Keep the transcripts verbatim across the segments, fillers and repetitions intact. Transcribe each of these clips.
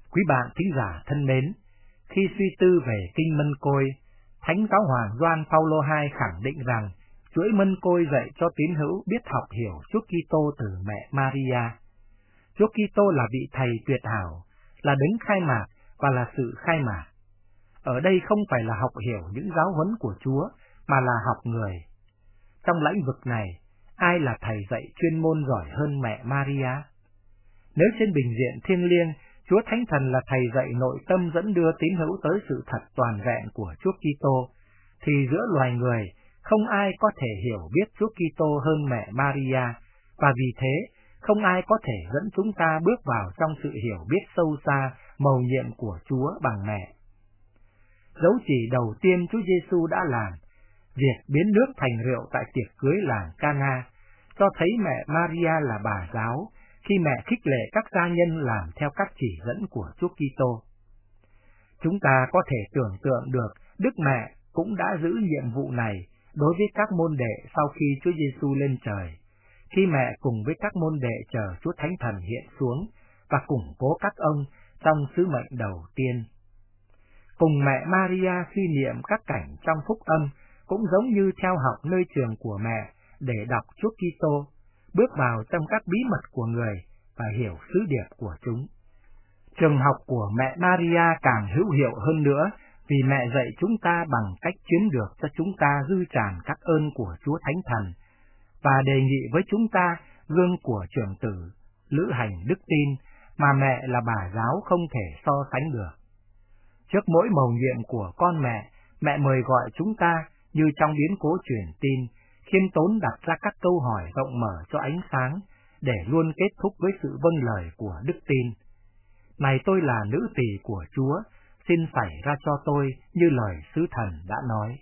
Quý bạn thính giả thân mến, khi suy tư về kinh Mân Côi, Thánh Giáo Hoàng Gioan Phaolô hai khẳng định rằng chuỗi Mân Côi dạy cho tín hữu biết học hiểu Chúa Kitô từ mẹ Maria. Chúa Kitô là vị thầy tuyệt hảo, là đấng khai mạc và là sự khai mạc. Ở đây không phải là học hiểu những giáo huấn của Chúa, mà là học người. Trong lãnh vực này, ai là thầy dạy chuyên môn giỏi hơn mẹ Maria? Nếu trên bình diện thiêng liêng, Chúa Thánh Thần là thầy dạy nội tâm dẫn đưa tín hữu tới sự thật toàn vẹn của Chúa Kitô, thì giữa loài người không ai có thể hiểu biết Chúa Kitô hơn mẹ Maria, và vì thế không ai có thể dẫn chúng ta bước vào trong sự hiểu biết sâu xa mầu nhiệm của Chúa bằng mẹ. Dấu chỉ đầu tiên Chúa Giêsu đã làm, việc biến nước thành rượu tại tiệc cưới làng Cana, cho thấy mẹ Maria là bà giáo, khi mẹ khích lệ các gia nhân làm theo các chỉ dẫn của Chúa Kitô. Chúng ta có thể tưởng tượng được Đức Mẹ cũng đã giữ nhiệm vụ này đối với các môn đệ sau khi Chúa Giêsu lên trời, khi mẹ cùng với các môn đệ chờ Chúa Thánh Thần hiện xuống và củng cố các ông trong sứ mệnh đầu tiên. Cùng mẹ Maria suy niệm các cảnh trong phúc âm cũng giống như theo học nơi trường của mẹ để đọc Chúa Kitô, bước vào trong các bí mật của người và hiểu sứ điệp của chúng. Trường học của mẹ Maria càng hữu hiệu hơn nữa vì mẹ dạy chúng ta bằng cách chiếm được cho chúng ta dư tràn các ơn của Chúa Thánh Thần và đề nghị với chúng ta gương của trưởng tử, lữ hành đức tin mà mẹ là bà giáo không thể so sánh được. Trước mỗi mầu nhiệm của con mẹ, mẹ mời gọi chúng ta như trong biến cố truyền tin, khiêm tốn đặt ra các câu hỏi rộng mở cho ánh sáng, để luôn kết thúc với sự vâng lời của đức tin. Này tôi là nữ tỳ của Chúa, xin xảy ra cho tôi như lời sứ thần đã nói.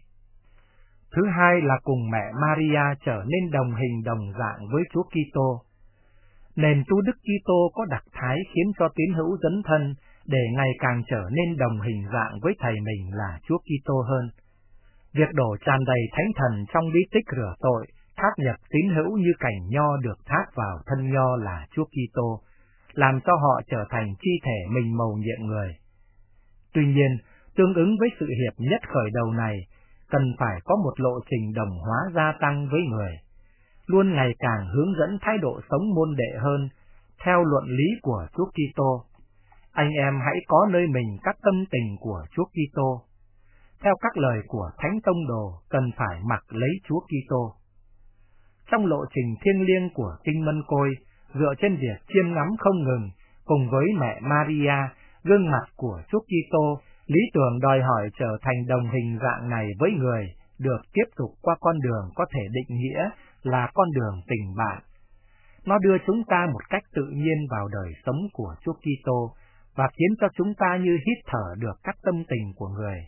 Thứ hai là cùng mẹ Maria trở nên đồng hình đồng dạng với Chúa Kitô. Nền tu đức Kitô có đặc thái khiến cho tín hữu dấn thân để ngày càng trở nên đồng hình dạng với thầy mình là Chúa Kitô hơn. Việc đổ tràn đầy Thánh Thần trong bí tích rửa tội, thác nhập tín hữu như cành nho được thác vào thân nho là Chúa Kitô, làm cho họ trở thành chi thể mình mầu nhiệm người. Tuy nhiên, tương ứng với sự hiệp nhất khởi đầu này, cần phải có một lộ trình đồng hóa gia tăng với người, luôn ngày càng hướng dẫn thái độ sống môn đệ hơn, theo luận lý của Chúa Kitô. Anh em hãy có nơi mình các tâm tình của Chúa Kitô. Theo các lời của Thánh Tông Đồ, cần phải mặc lấy Chúa Kitô. Trong lộ trình thiêng liêng của kinh Mân Côi, dựa trên việc chiêm ngắm không ngừng, cùng với mẹ Maria, gương mặt của Chúa Kitô, lý tưởng đòi hỏi trở thành đồng hình dạng này với người, được tiếp tục qua con đường có thể định nghĩa là con đường tình bạn. Nó đưa chúng ta một cách tự nhiên vào đời sống của Chúa Kitô và khiến cho chúng ta như hít thở được các tâm tình của người.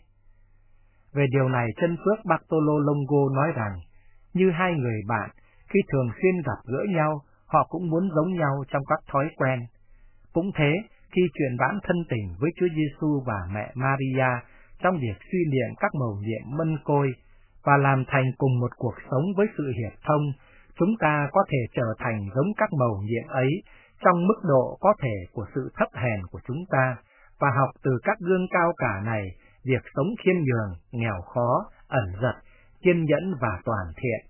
Về điều này, chân phước Bartolo Longo nói rằng, như hai người bạn, khi thường xuyên gặp gỡ nhau, họ cũng muốn giống nhau trong các thói quen. Cũng thế, khi truyền vãn thân tình với Chúa Giêsu và mẹ Maria trong việc suy niệm các mầu nhiệm Mân Côi và làm thành cùng một cuộc sống với sự hiệp thông, chúng ta có thể trở thành giống các mầu nhiệm ấy trong mức độ có thể của sự thấp hèn của chúng ta, và học từ các gương cao cả này việc sống khiêm nhường, nghèo khó, ẩn dật, kiên nhẫn và toàn thiện.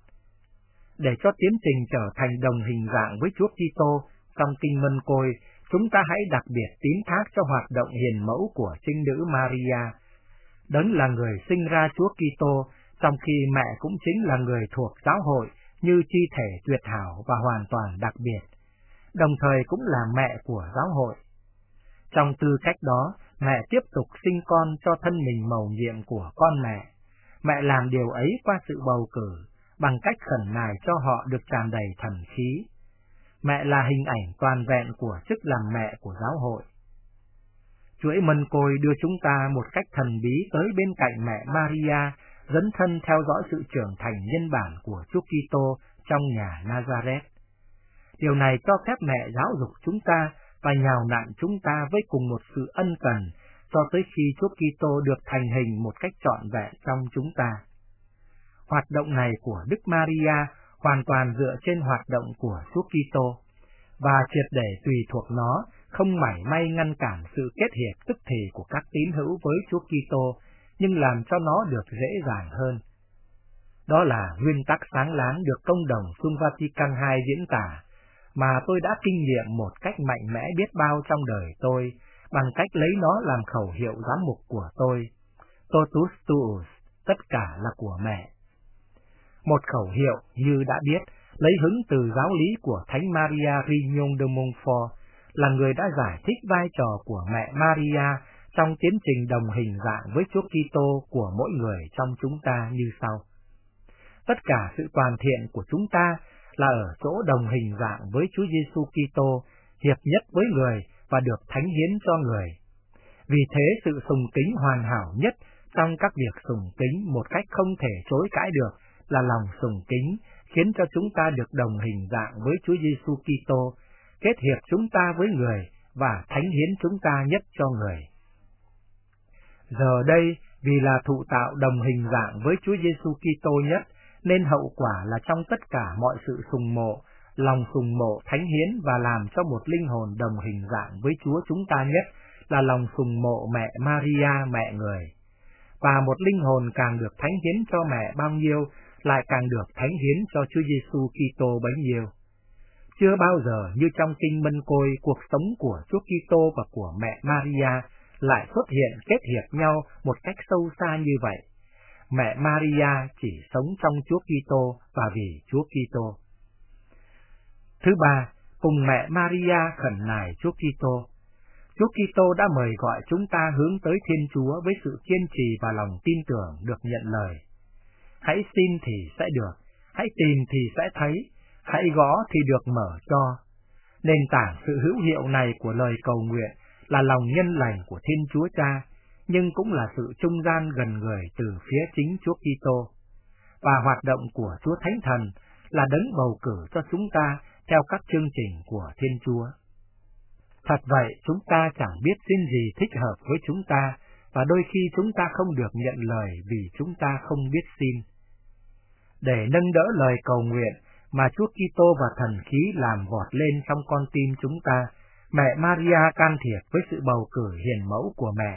Để cho tiến trình trở thành đồng hình dạng với Chúa Kitô trong kinh Mân Côi, chúng ta hãy đặc biệt tín thác cho hoạt động hiền mẫu của trinh nữ Maria. Đấng là người sinh ra Chúa Kitô, trong khi mẹ cũng chính là người thuộc giáo hội như chi thể tuyệt hảo và hoàn toàn đặc biệt, đồng thời cũng là mẹ của giáo hội. Trong tư cách đó, mẹ tiếp tục sinh con cho thân mình mầu nhiệm của con mẹ. Mẹ làm điều ấy qua sự bầu cử, bằng cách khẩn nài cho họ được tràn đầy thần khí. Mẹ là hình ảnh toàn vẹn của chức làm mẹ của giáo hội. Chuỗi Mân Côi đưa chúng ta một cách thần bí tới bên cạnh mẹ Maria, dấn thân theo dõi sự trưởng thành nhân bản của Chúa Kitô trong nhà Nazareth. Điều này cho phép mẹ giáo dục chúng ta và nhào nặn chúng ta với cùng một sự ân cần, cho tới khi Chúa Kitô được thành hình một cách trọn vẹn trong chúng ta. Hoạt động này của Đức Maria hoàn toàn dựa trên hoạt động của Chúa Kitô, và triệt để tùy thuộc nó, không mảy may ngăn cản sự kết hiệp tức thì của các tín hữu với Chúa Kitô, nhưng làm cho nó được dễ dàng hơn. Đó là nguyên tắc sáng láng được Công đồng Sum Vatican hai diễn tả, mà tôi đã kinh nghiệm một cách mạnh mẽ biết bao trong đời tôi, bằng cách lấy nó làm khẩu hiệu giám mục của tôi. Totus tuus, tất cả là của mẹ. Một khẩu hiệu, như đã biết, lấy hứng từ giáo lý của Thánh Maria Grignon de Montfort, là người đã giải thích vai trò của mẹ Maria trong tiến trình đồng hình dạng với Chúa Kitô của mỗi người trong chúng ta như sau. Tất cả sự toàn thiện của chúng ta là ở chỗ đồng hình dạng với Chúa Giêsu Kitô, hiệp nhất với người và được thánh hiến cho người. Vì thế sự sùng kính hoàn hảo nhất trong các việc sùng kính một cách không thể chối cãi được là lòng sùng kính, khiến cho chúng ta được đồng hình dạng với Chúa Giêsu Kitô, kết hiệp chúng ta với người và thánh hiến chúng ta nhất cho người. Giờ đây, vì là thụ tạo đồng hình dạng với Chúa Giêsu Kitô nhất, nên hậu quả là trong tất cả mọi sự sùng mộ, lòng sùng mộ thánh hiến và làm cho một linh hồn đồng hình dạng với Chúa chúng ta nhất là lòng sùng mộ mẹ Maria, mẹ người. Và một linh hồn càng được thánh hiến cho mẹ bao nhiêu, lại càng được thánh hiến cho Chúa Giêsu Kitô bấy nhiêu. Chưa bao giờ như trong kinh Mân Côi, cuộc sống của Chúa Kitô và của mẹ Maria lại xuất hiện kết hiệp nhau một cách sâu xa như vậy. Mẹ Maria chỉ sống trong Chúa Kitô và vì Chúa Kitô. Thứ ba, cùng mẹ Maria khẩn nài Chúa Kitô. Chúa Kitô đã mời gọi chúng ta hướng tới Thiên Chúa với sự kiên trì và lòng tin tưởng được nhận lời. Hãy xin thì sẽ được, hãy tìm thì sẽ thấy, hãy gõ thì được mở cho. Nền tảng sự hữu hiệu này của lời cầu nguyện là lòng nhân lành của Thiên Chúa Cha, nhưng cũng là sự trung gian gần người từ phía chính Chúa Kitô. Và hoạt động của Chúa Thánh Thần là đấng bầu cử cho chúng ta theo các chương trình của Thiên Chúa. Thật vậy, chúng ta chẳng biết xin gì thích hợp với chúng ta, và đôi khi chúng ta không được nhận lời vì chúng ta không biết xin. Để nâng đỡ lời cầu nguyện mà Chúa Kitô và thần khí làm vọt lên trong con tim chúng ta, mẹ Maria can thiệp với sự bầu cử hiền mẫu của mẹ.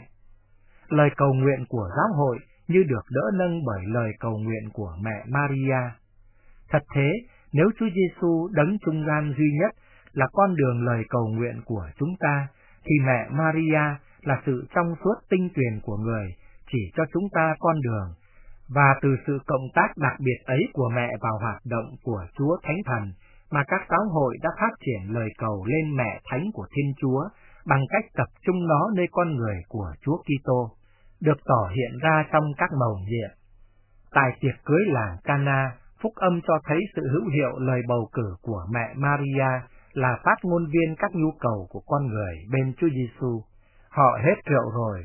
Lời cầu nguyện của giáo hội như được đỡ nâng bởi lời cầu nguyện của mẹ Maria. Thật thế, nếu Chúa Giêsu đấng trung gian duy nhất là con đường lời cầu nguyện của chúng ta, thì mẹ Maria là sự trong suốt tinh tuyền của người, chỉ cho chúng ta con đường, và từ sự cộng tác đặc biệt ấy của mẹ vào hoạt động của Chúa Thánh Thần, mà các giáo hội đã phát triển lời cầu lên mẹ thánh của Thiên Chúa bằng cách tập trung nó nơi con người của Chúa Kitô, được tỏ hiện ra trong các mầu nhiệm. Tại tiệc cưới làng Cana, phúc âm cho thấy sự hữu hiệu lời bầu cử của mẹ Maria là phát ngôn viên các nhu cầu của con người bên Chúa Giêsu. Họ hết rượu rồi.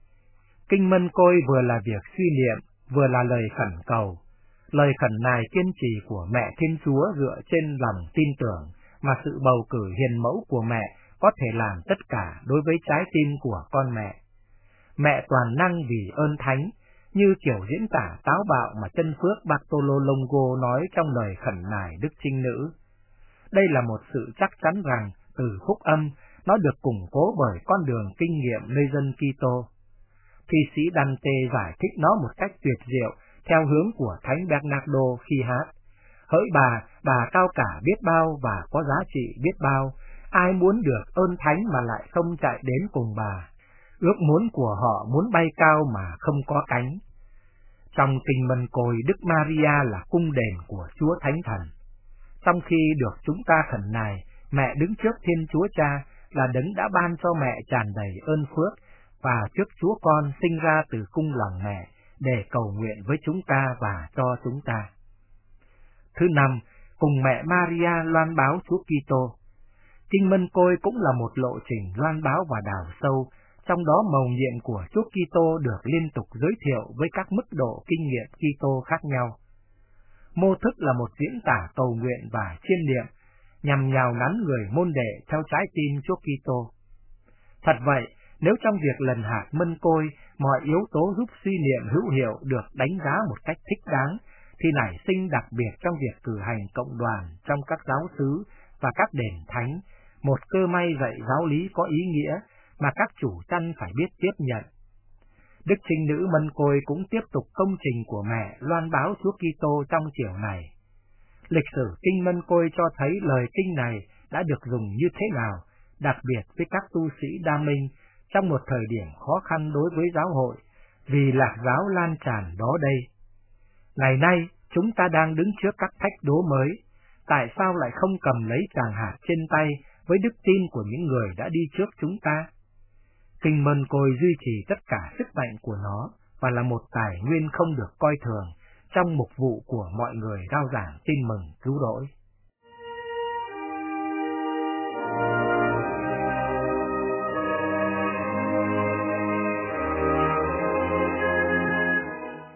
Kinh Mân Côi vừa là việc suy niệm, vừa là lời khẩn cầu. Lời khẩn nài kiên trì của mẹ Thiên Chúa dựa trên lòng tin tưởng mà sự bầu cử hiền mẫu của mẹ có thể làm tất cả đối với trái tim của con mẹ. Mẹ toàn năng vì ơn thánh, như kiểu diễn tả táo bạo mà chân phước Bartolo Longo nói trong lời khẩn nài Đức Trinh Nữ. Đây là một sự chắc chắn rằng từ phúc âm nó được củng cố bởi con đường kinh nghiệm nơi dân Kitô. Thi sĩ Dante giải thích nó một cách tuyệt diệu theo hướng của Thánh Bernardo khi hát: hỡi bà, bà cao cả biết bao và có giá trị biết bao, ai muốn được ơn thánh mà lại không chạy đến cùng bà, ước muốn của họ muốn bay cao mà không có cánh. Trong kinh Mân Côi, Đức Maria là cung đền của Chúa Thánh Thần. Trong khi được chúng ta khẩn nài, mẹ đứng trước Thiên Chúa Cha là đấng đã ban cho mẹ tràn đầy ơn phước, và trước Chúa Con sinh ra từ cung lòng mẹ để cầu nguyện với chúng ta và cho chúng ta. Thứ năm, cùng mẹ Maria loan báo Chúa Kitô. Kinh Mân Côi cũng là một lộ trình loan báo và đào sâu, trong đó mầu nhiệm của Chúa Kitô được liên tục giới thiệu với các mức độ kinh nghiệm Kitô khác nhau. Mô thức là một diễn tả cầu nguyện và chiêm niệm, nhằm nhào nắn người môn đệ theo trái tim Chúa Kitô. Thật vậy, nếu trong việc lần hạt Mân Côi, mọi yếu tố giúp suy niệm hữu hiệu được đánh giá một cách thích đáng, thì nảy sinh đặc biệt trong việc cử hành cộng đoàn trong các giáo xứ và các đền thánh, một cơ may dạy giáo lý có ý nghĩa mà các chủ chăn phải biết tiếp nhận. Đức Trinh Nữ Mân Côi cũng tiếp tục công trình của mẹ loan báo Chúa Kitô trong chiều này. Lịch sử Kinh Mân Côi cho thấy lời kinh này đã được dùng như thế nào, đặc biệt với các tu sĩ Đa Minh trong một thời điểm khó khăn đối với giáo hội, vì lạc giáo lan tràn đó đây. Ngày nay, chúng ta đang đứng trước các thách đố mới, tại sao lại không cầm lấy tràng hạt trên tay với đức tin của những người đã đi trước chúng ta? Kinh Mân Côi duy trì tất cả sức mạnh của nó và là một tài nguyên không được coi thường trong mục vụ của mọi người rao giảng tin mừng cứu rỗi.